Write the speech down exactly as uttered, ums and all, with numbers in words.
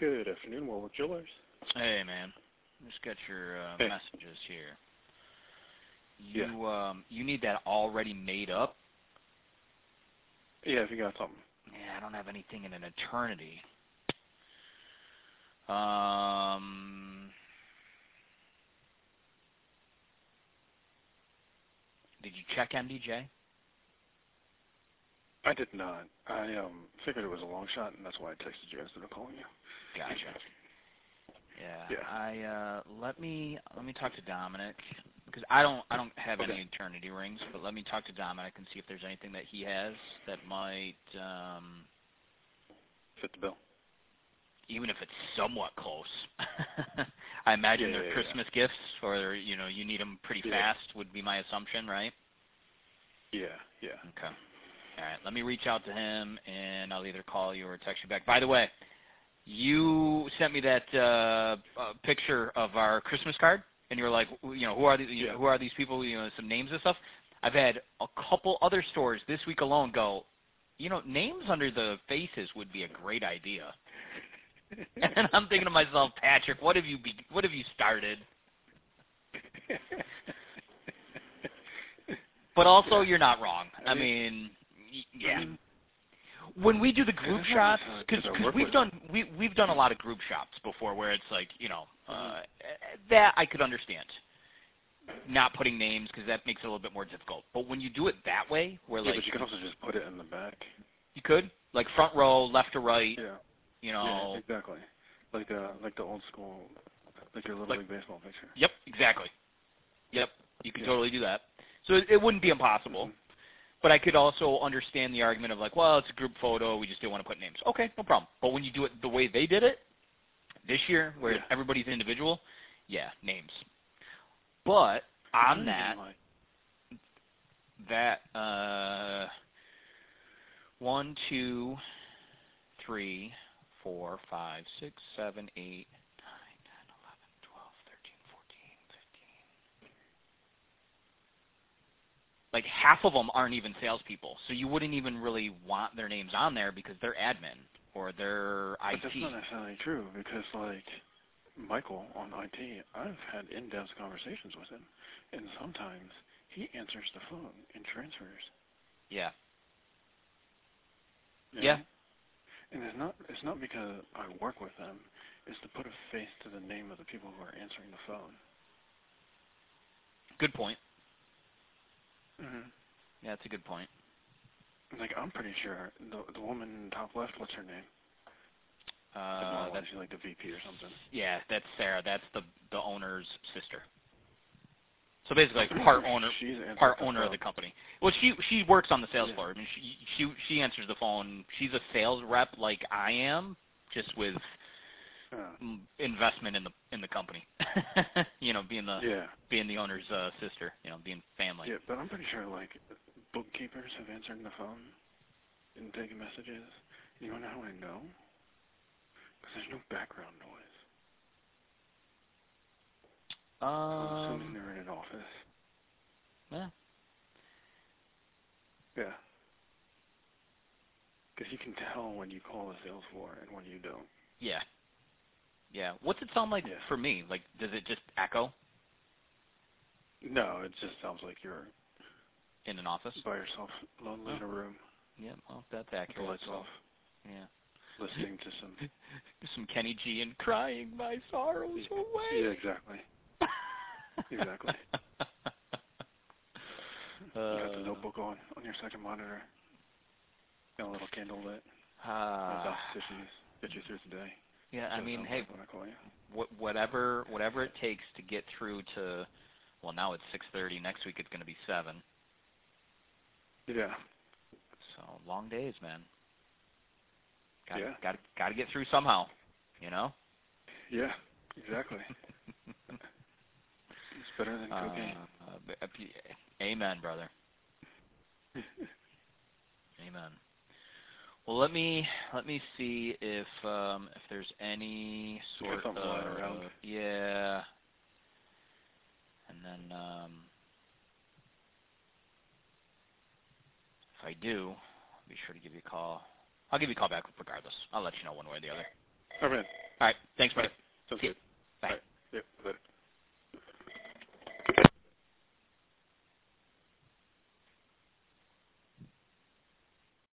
Good afternoon, Warwick Jewelers. Hey, man. Just got your uh, hey. messages here. You yeah. um you need that already made up? Yeah, if you got something. Yeah, I don't have anything in an eternity. Um, did you check M D J? I did not. I um figured it was a long shot, and that's why I texted you instead of calling you. Gotcha. Yeah. Yeah. I uh let me let me talk to Dominic because I don't I don't have okay. any eternity rings, but let me talk to Dominic and see if there's anything that he has that might um fit the bill. Even if it's somewhat close. I imagine yeah, they're yeah, Christmas yeah. gifts, or you know, you need them pretty yeah. fast. Would be my assumption, right? Yeah. Yeah. Okay. All right. Let me reach out to him, and I'll either call you or text you back. By the way, you sent me that uh, uh, picture of our Christmas card, and you were like, you know, who are these? You yeah. know, who are these people? You know, some names and stuff. I've had a couple other stores this week alone go, you know, names under the faces would be a great idea. And I'm thinking to myself, Patrick, what have you be, what have you started? But also, yeah. you're not wrong. I, I mean, mean, yeah. I mean, when we do the group shots, because we've done them. we we've done a lot of group shots before, where it's like, you know, uh, mm-hmm. that I could understand. Not putting names because that makes it a little bit more difficult. But when you do it that way, where yeah, like but you can also just put it in the back. You could, like front row, left to right. Yeah. You know. Yeah, exactly. Like the like the old school, like your little like, league baseball picture. Yep, exactly. Yep, you could yeah. totally do that. So it, it wouldn't be impossible. Mm-hmm. But I could also understand the argument of like, well, it's a group photo, we just didn't want to put names. Okay, no problem. But when you do it the way they did it this year, where yeah. everybody's individual, yeah, names. But on that, like... that uh, one, two, three, four, five, six, seven, eight, nine, ten, eleven, twelve, thirteen, fourteen, fifteen. Like half of them aren't even salespeople, so you wouldn't even really want their names on there because they're admin or they're I T. But that's not necessarily true because, like, Michael on I T, I've had in-depth conversations with him, and sometimes he answers the phone and transfers. Yeah. You Yeah. know? And it's not it's not because I work with them. It's to put a face to the name of the people who are answering the phone. Good point. Mm-hmm. Yeah, that's a good point. Like, I'm pretty sure the the woman top left, what's her name? Uh, that's that's like the V P or something. Yeah, that's Sarah. That's the the owner's sister. So basically, like part owner, part owner of the company. Well, she she works on the sales yeah. floor. I mean, she she she answers the phone. She's a sales rep like I am, just with uh, investment in the in the company. you know, being the yeah. being the owner's uh, sister. You know, being family. Yeah, but I'm pretty sure like bookkeepers have answered the phone and taken messages. You wanna know how I know? Because there's no background noise. Um, So I'm assuming they're in an office. Yeah. Yeah. Because you can tell when you call the sales floor and when you don't. Yeah. Yeah. What's it sound like yeah. for me? Like, does it just echo? No, it just sounds like you're in an office by yourself, lonely oh. in a room. Yeah, well, that's accurate. With the lights so. off. Yeah. Listening to some some Kenny G and crying my sorrows away. Yeah, exactly. exactly. Uh, you got the notebook on on your second monitor. Got a little candle lit. Uh, about issues get you through the day. Yeah, I mean, hey, like when I call you. Wh- whatever whatever it takes to get through to, well, now it's six thirty. Next week it's going to be seven. Yeah. So long days, man. Got yeah. got got to get through somehow, you know. Yeah, exactly. It's better than cocaine. Uh, uh, amen, brother. Amen. Well, let me let me see if um, if there's any sort of around. yeah, and then um, if I do, I'll be sure to give you a call. I'll give you a call back regardless. I'll let you know one way or the other. All right. All right. Thanks, buddy. All right. Sounds See ya. good.